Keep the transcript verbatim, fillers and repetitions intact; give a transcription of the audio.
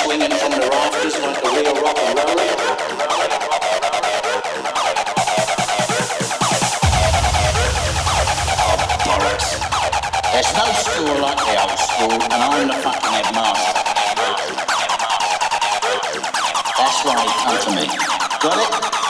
swinging from the rafters like a real rock and roller. Oh, bollocks. There's no school like the old school, and I'm the fucking headmaster. That's why he come to me. Got it?